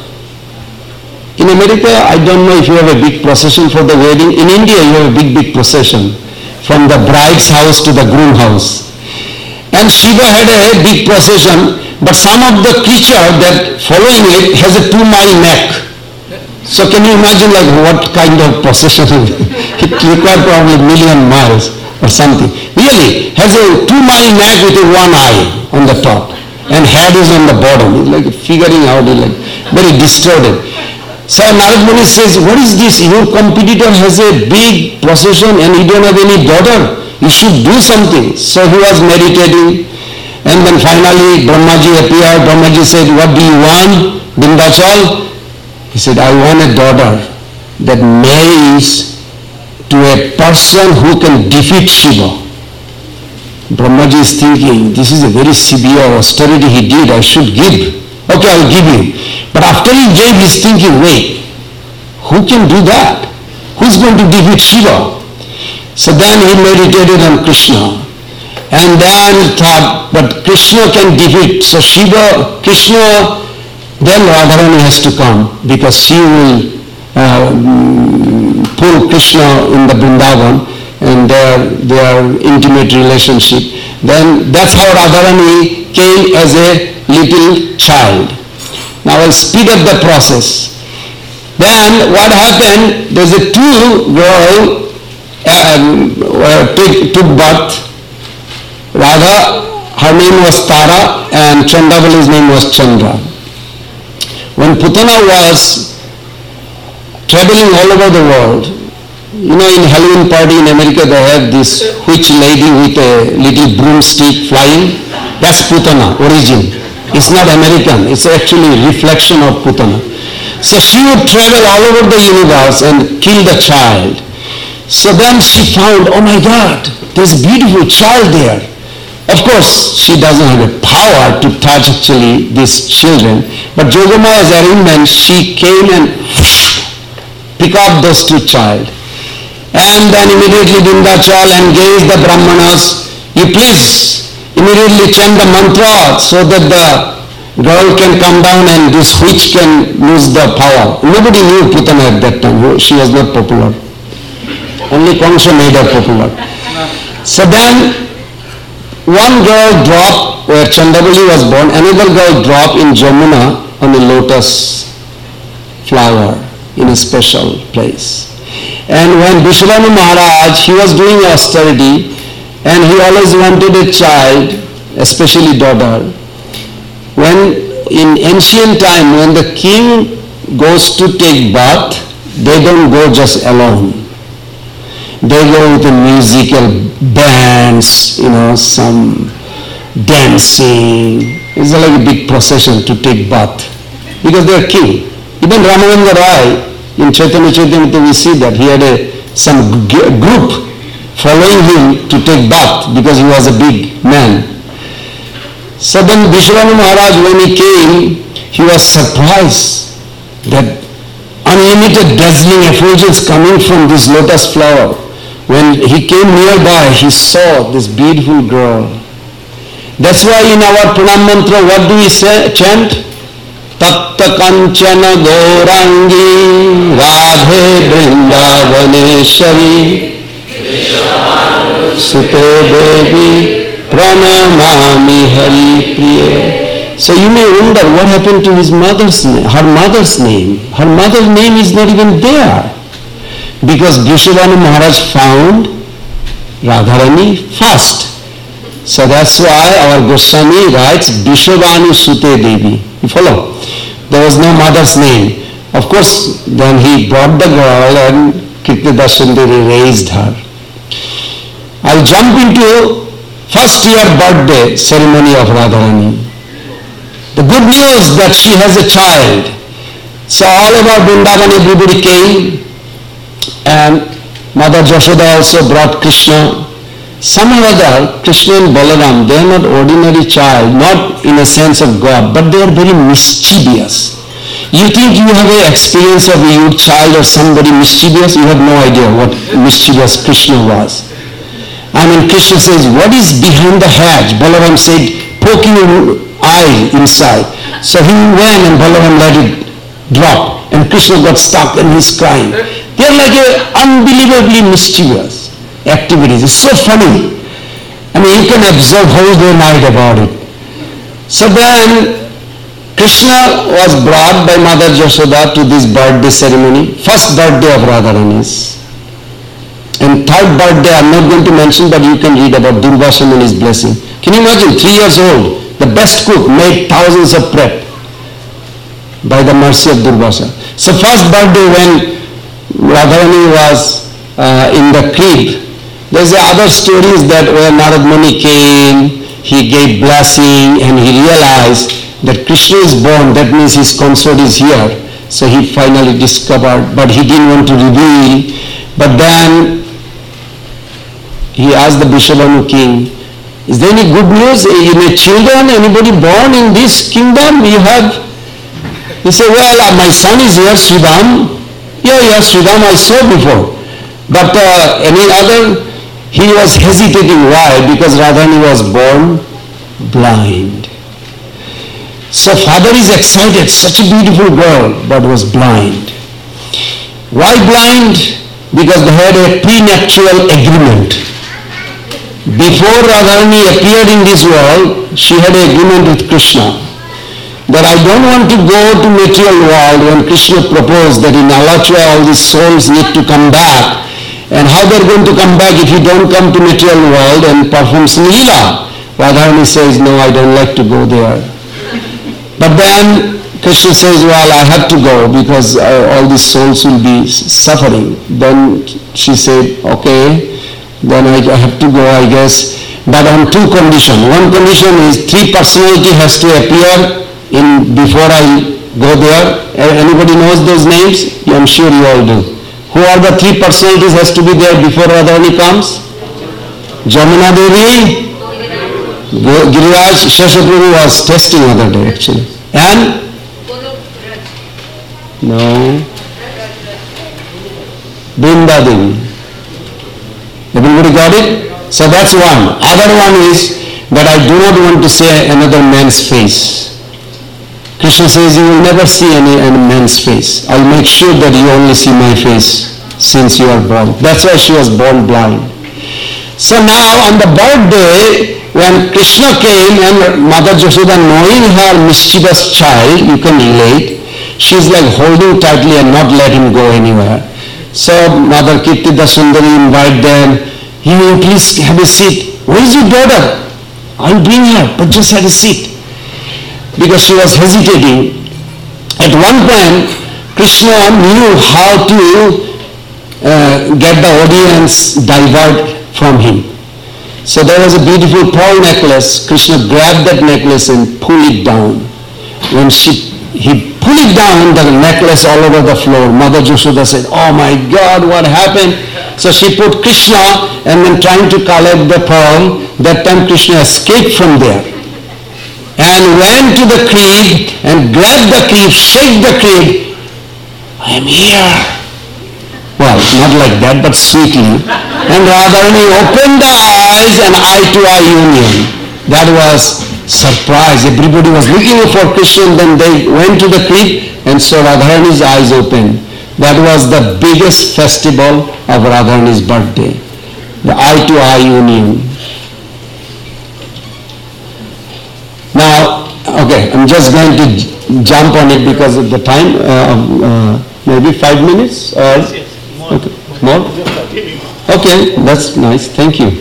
in America, I don't know if you have a big procession for the wedding. In India, you have a big procession from the bride's house to the groom house. And Shiva had a big procession, but some of the creature that following it has a 2-mile neck. So can you imagine like what kind of procession? It required probably 1,000,000 miles or something. Really, has a 2-mile neck with a 1 eye on the top. And head is on the bottom. It's like figuring out, like very distorted. So Narad Muni says, what is this? Your competitor has a big procession and he don't have any daughter. You should do something. So he was meditating. And then finally Brahmaji appeared. Brahmaji said, what do you want, Vindhyachal? He said, I want a daughter that marries to a person who can defeat Shiva. Brahmaji is thinking, this is a very severe austerity he did, I should give. Okay, I'll give you. But after he gave, he's thinking, wait, who can do that? Who's going to defeat Shiva? So then he meditated on Krishna. And then he thought, but Krishna can defeat. So Krishna, then Radharani has to come because she will pull Krishna in the Vrindavan and their intimate relationship. Then that's how Radharani came as a little child. Now I'll speed up the process. Then what happened, there's a two girl took birth. Radha, her name was Tara, and Chandavali's name was Chandra. When Putana was traveling all over the world, you know, in Halloween party in America they have this witch lady with a little broomstick flying. That's Putana, origin. It's not American, it's actually a reflection of Putana. So she would travel all over the universe and kill the child. So then she found, oh my God, there's a beautiful child there. Of course, she doesn't have a power to touch actually these children, but Jogamaya's arrangement, she came and picked up those two child. And then immediately Vindhyachal engaged the Brahmanas, you please immediately chant the mantra so that the girl can come down and this witch can lose the power. Nobody knew Putana at that time, she was not popular. Only Kamsa made her popular. So then one girl dropped where Chandavali was born, another girl dropped in Jamuna on a lotus flower in a special place. And when Vishwanu Maharaj, he was doing austerity and he always wanted a child, especially daughter. When in ancient time, when the king goes to take birth, they don't go just alone. They go with the musical bands, you know, some dancing. It's like a big procession to take birth because they are king. Even Ramananda Rai, in Chaitanya Charitamrita we see that he had some group following him to take birth because he was a big man. So then Vishwanu Maharaj, when he came, he was surprised that unlimited dazzling effulgence coming from this lotus flower. When he came nearby, he saw this beautiful girl. That's why in our pranam mantra, what do we say, chant? Tatta kanchana gaurangi radhe vrindavaneshwari sute devi pranamami hari priya. So you may wonder what happened to his mother's name, her mother's name. Her mother's name is not even there. Because Vishwanu Maharaj found Radharani first. So that's why our Goswami writes Vishwanu Sute Devi. You follow? There was no mother's name. Of course, then he brought the girl and Kirtidasundari raised her. I'll jump into first year birthday ceremony of Radharani. The good news that she has a child. So all over Vrindavan everybody came. And Mother Jashoda also brought Krishna. Somehow or other, Krishna and Balaram, they are not ordinary child, not in a sense of God, but they are very mischievous. You think you have an experience of a youth child or somebody mischievous? You have no idea what mischievous Krishna was. I mean, Krishna says, what is behind the hedge? Balaram said, poking an eye inside. So he went and Balaram let it drop. And Krishna got stuck and he's crying. They are like unbelievably mischievous activities. It's so funny. I mean, you can observe whole day night about it. So then, Krishna was brought by Mother Jashoda to this birthday ceremony. First birthday of Radharani's. And third birthday, I'm not going to mention, but you can read about Durvasa Muni's blessing. Can you imagine, 3 years old, the best cook made thousands of prep by the mercy of Durvasa. So first birthday when Radharani was in the crib, there's other stories that when Narad Muni came, he gave blessing and he realized that Krishna is born, that means his consort is here. So he finally discovered, but he didn't want to reveal. But then he asked the Vishwanu king, is there any good news? Any children, anybody born in this kingdom? You have? He said, well, my son is here, Sridham. Yeah, Sridham I saw before. But any other? He was hesitating. Why? Because Radharani was born blind. So father is excited, such a beautiful girl, but was blind. Why blind? Because they had a prenuptial agreement. Before Radharani appeared in this world, she had an agreement with Krishna that I don't want to go to material world when Krishna proposed that in Alachua all these souls need to come back. And how they're going to come back if you don't come to material world and perform Leela? Radharani says, no, I don't like to go there. But then Krishna says, well, I have to go because all these souls will be suffering. Then she said, okay, then I have to go, I guess. But on two conditions. One condition is three personality has to appear before I go there. Anybody knows those names? I'm sure you all do. Who are the three personalities has to be there before Radharani comes? Jamuna Devi, Giriraj, Sheshaprabhu was testing other day actually. And? No. Brinda Devi. Everybody got it? So that's one. Other one is that I do not want to see another man's face. Krishna says, you will never see any man's face. I'll make sure that you only see my face since you are born. That's why she was born blind. So now on the birthday, when Krishna came and Mother Yashoda, knowing her mischievous child, you can relate, she's like holding tightly and not let him go anywhere. So Mother Kirtida Sundari invite them, you please have a seat. Where is your daughter? I'll bring her, but just have a seat. Because she was hesitating. At one point, Krishna knew how to get the audience divert from him. So there was a beautiful pearl necklace. Krishna grabbed that necklace and pulled it down. When he pulled it down, the necklace all over the floor. Mother Yashoda said, oh my God, what happened? So she put Krishna and then trying to collect the pearl. That time Krishna escaped from there and went to the crib and grabbed the crib, shake the crib. I am here. Well, not like that, but sweetly. And Radharani opened the eyes and eye-to-eye union. That was surprise. Everybody was looking for Krishna, then they went to the crib and saw Radharani's eyes open. That was the biggest festival of Radharani's birthday. The eye-to-eye union. Now, okay, I'm just going to jump on it because of the time. Maybe 5 minutes or okay, more? Okay, that's nice. Thank you.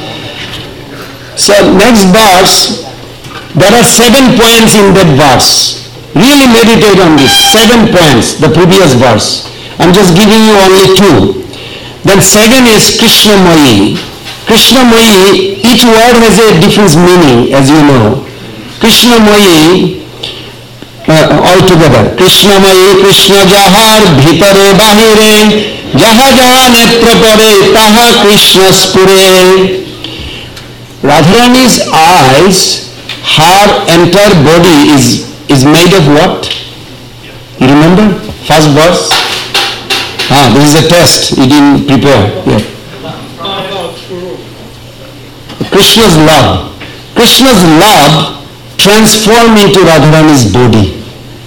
So next verse, there are 7 points in that verse. Really meditate on this. 7 points, the previous verse. I'm just giving you only 2. Then second is Krishnamoyi. Krishnamoyi, each word has a different meaning, as you know. Krishnamoyi, altogether. Krishnamoyi, Krishna jahar, bhitare bahire, jaha jaha netra pare, taha Krishna spure. Radharani's eyes, her entire body is made of what? You remember? First verse? This is a test. You didn't prepare. Yeah. Krishna's love. Krishna's love transformed into Radharani's body.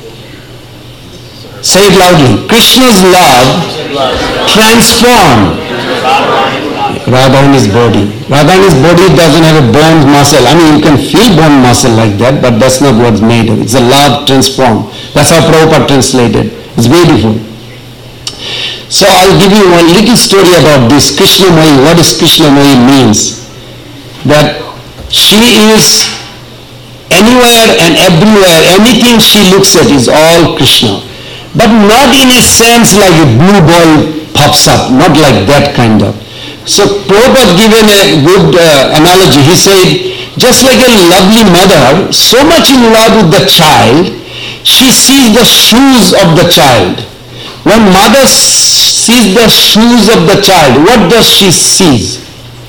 Say it loudly. Krishna's love transformed Radharani's body. Radharani's body doesn't have a bone muscle. I mean, you can feel bone muscle like that, but that's not what's made of. It's a love transformed. That's how Prabhupada translated. It's beautiful. So I'll give you one little story about this Krishnamoyi. What is Krishnamoyi means? That she is anywhere and everywhere. Anything she looks at is all Krishna. But not in a sense like a blue ball pops up. Not like that kind of. So Prabhupada given a good analogy. He said, just like a lovely mother, so much in love with the child, she sees the shoes of the child. When mother sees the shoes of the child, what does she see?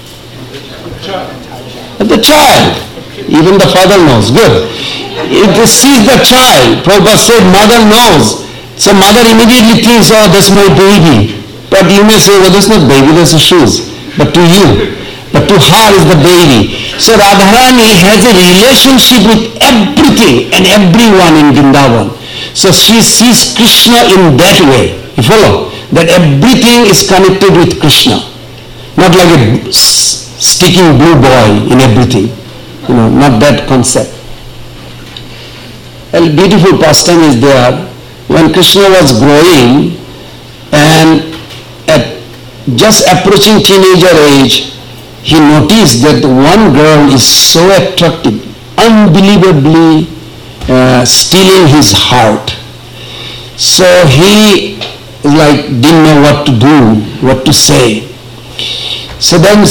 The child. Even the father knows. Good. It sees the child. Prabhupada said mother knows. So mother immediately thinks, oh, that's my baby. But you may say, well, that's not baby, that's the shoes. But to you. But to her is the baby. So Radharani has a relationship with everything and everyone in Vrindavan. So she sees Krishna in that way. You follow? That everything is connected with Krishna. Not like a sticking blue boy in everything. Not that concept. a beautiful pastime is there. When Krishna was growing and at just approaching teenager age, he noticed that one girl is so attractive, unbelievably stealing his heart. So he didn't know what to do, what to say. So then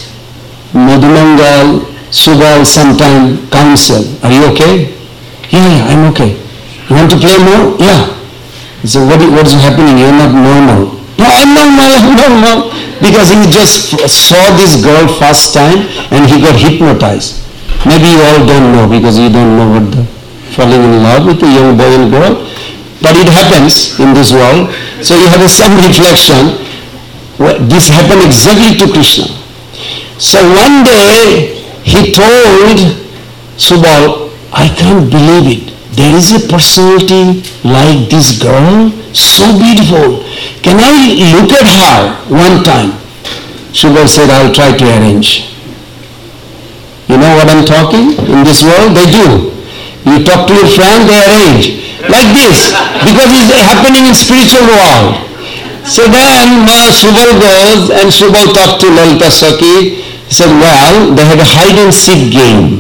Madhumangal, Subal sometime counsel, are you okay? Yeah, I'm okay. You want to play more? Yeah. He said, what is happening? You're not normal. No, I'm normal. Because he just saw this girl first time and he got hypnotized. Maybe you all don't know because you don't know what falling in love with a young boy and girl. But it happens in this world. So you have some reflection. This happened exactly to Krishna. So one day he told Subal, I can't believe it. There is a personality like this girl, so beautiful. Can I look at her one time? Subal said, I'll try to arrange. You know what I'm talking? In this world, they do. You talk to your friend, they arrange. Like this, because it's happening in spiritual world. So then Subal goes and Subal talked to Lalita Sakhi. He said, well, they had a hide and seek game.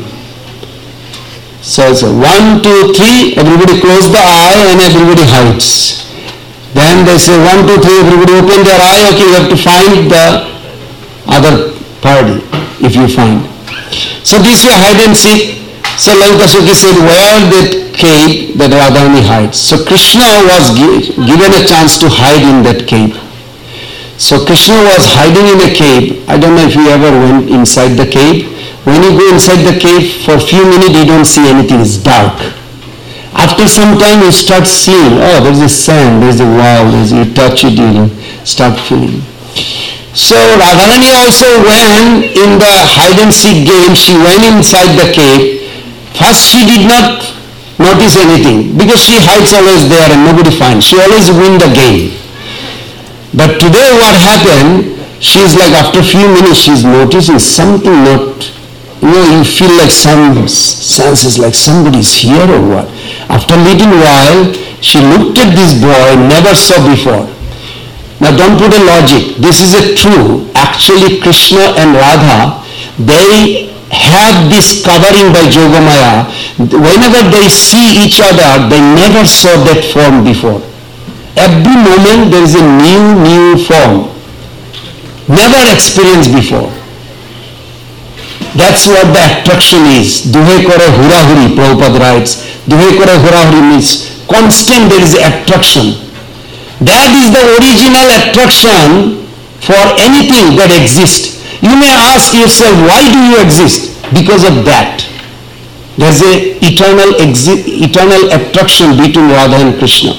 So it's 1, 2, 3, everybody close the eye and everybody hides. Then they say 1, 2, 3, everybody open their eye, okay, you have to find the other party, if you find. So this way hide and seek. So Lalita Sakhi said, where that cave that Radharani hides. So Krishna was given a chance to hide in that cave. So Krishna was hiding in a cave. I don't know if you ever went inside the cave. When you go inside the cave, for a few minutes you don't see anything, it's dark. After some time you start seeing, oh, there's a sand, there's a wall, you touch it, you start feeling. So Radharani also went in the hide and seek game, she went inside the cave. First she did not notice anything, because she hides always there and nobody finds. She always wins the game. But today what happened, she's like after a few minutes she's noticing something not, you feel like some senses like somebody's here or what. After a little while, she looked at this boy, never saw before. Now don't put a logic, this is a true. Actually Krishna and Radha, they have this covering by Yogamaya. Whenever they see each other, they never saw that form before. Every moment there is a new form. Never experienced before. That's what the attraction is. Duhe kore hurahuri, Prabhupada writes. Duhe kore hurahuri means constant there is attraction. That is the original attraction for anything that exists. You may ask yourself, why do you exist? Because of that. There's a eternal attraction between Radha and Krishna.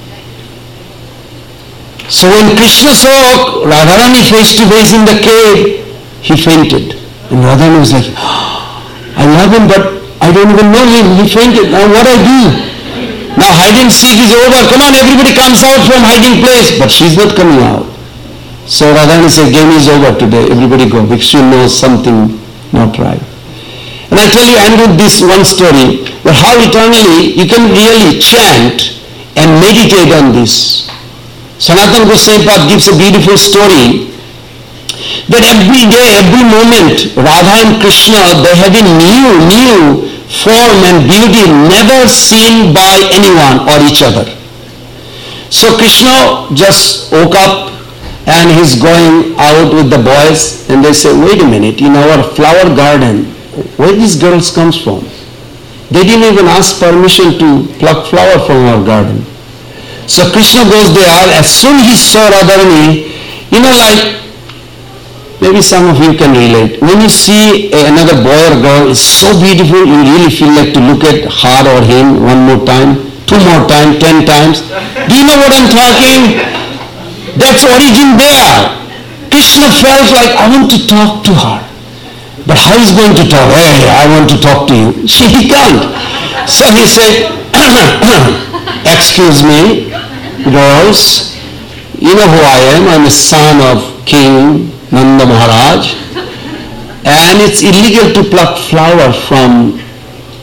So when Krishna saw Radharani face to face in the cave, he fainted. And Radharani was like, I love him, but I don't even know him. He fainted. Now what I do? Now hide and seek is over. Come on, everybody comes out from hiding place. But she's not coming out. So Radharani said, game is over today. Everybody go, because she knows something not right. And I tell you, end with this one story, that how eternally you can really chant and meditate on this. Sanatana Goswami Pad gives a beautiful story that every day, every moment, Radha and Krishna, they have a new form and beauty never seen by anyone or each other. So Krishna just woke up and he's going out with the boys and they say, wait a minute, in our flower garden, where these girls comes from? They didn't even ask permission to pluck flower from our garden. So Krishna goes there, as soon as he saw Radharani, like, maybe some of you can relate. When you see another boy or girl is so beautiful, you really feel like to look at her or him one more time, 2 more times, 10 times. Do you know what I'm talking? That's origin there. Krishna felt like, I want to talk to her. But how is he going to talk? Hey, I want to talk to you. He can't. So he said, excuse me, girls, you know who I am. I'm a son of King Nanda Maharaj. And it's illegal to pluck flower from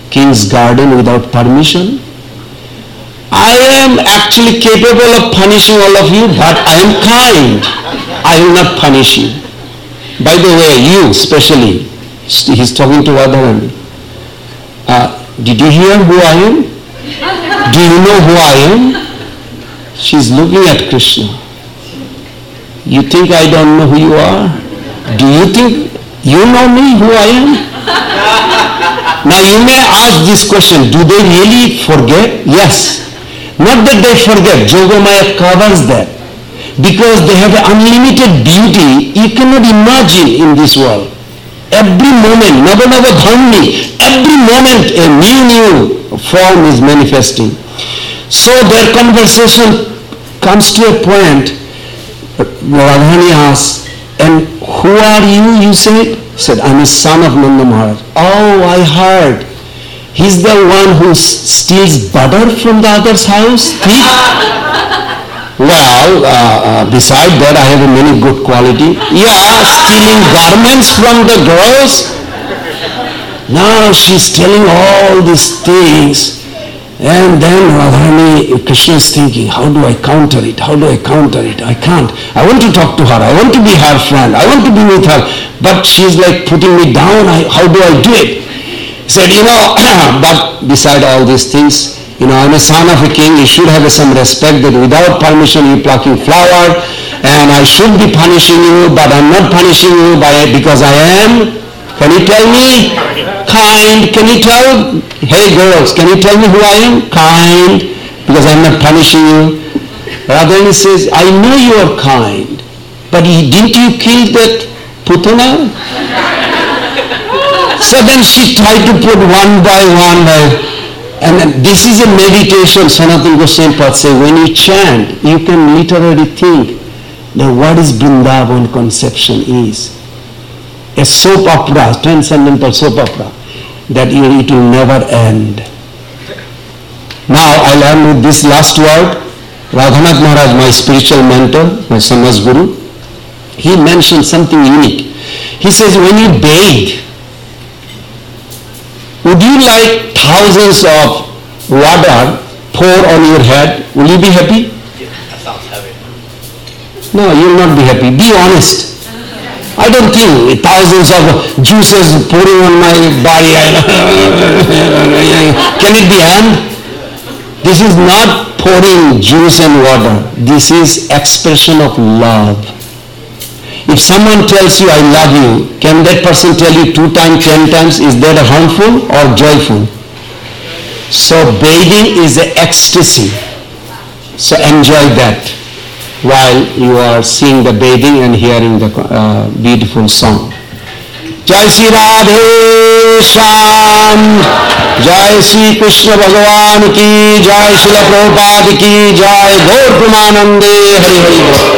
king's garden without permission? I am actually capable of punishing all of you, but I am kind. I will not punish you. By the way, you especially, he's talking to Radharani. Did you hear who I am? Do you know who I am? She's looking at Krishna. You think I don't know who you are? Do you think you know me, who I am? Now you may ask this question, do they really forget? Yes. Not that they forget, Yogamaya covers that. Because they have unlimited beauty you cannot imagine in this world. Every moment, Nava Nava Dharmi, every moment a new form is manifesting. So their conversation comes to a point, Radharani asks, and who are you, you said? He said, I'm a son of Nanda Maharaj. Oh, I heard. He's the one who steals butter from the other's house? Thief? Well, beside that I have a many good quality. Yeah, stealing garments from the girls. Now she's telling all these things. And then Radharani, Krishna is thinking, how do I counter it? How do I counter it? I can't. I want to talk to her. I want to be her friend. I want to be with her. But she's like putting me down. How do I do it? He said, but beside all these things, I'm a son of a king. You should have some respect that without permission you're plucking flower. And I should be punishing you, but I'm not punishing you because I am. Can you tell me? Kind. Can you tell? Hey girls, can you tell me who I am? Kind. Because I'm not punishing you. Radharani says, I know you are kind. But didn't you kill that Putana? So then she tried to put one by one. And this is a meditation, Sanatana Goswami Pad says, when you chant, you can literally think that what is Vrindavan conception is. A soap opera, transcendental soap opera, that it will never end. Now I'll end with this last word. Radhanath Maharaj, my spiritual mentor, my Samaj Guru, he mentioned something unique. He says, when you bathe, would you like thousands of water pour on your head? Will you be happy? Yeah, that sounds heavy. No, you will not be happy. Be honest. I don't think thousands of juices pouring on my body. Can it be done? This is not pouring juice and water. This is expression of love. If someone tells you, I love you, can that person tell you 2 times, 10 times? Is that harmful or joyful? So bathing is an ecstasy. So enjoy that while you are seeing the bathing and hearing the beautiful song. Jai Shri Radhe Shyam, Jai Shri Krishna Bhagavan ki, Jai Srila Prabhupada ki, Jai Gaur Premanande, Hari Hari Bol.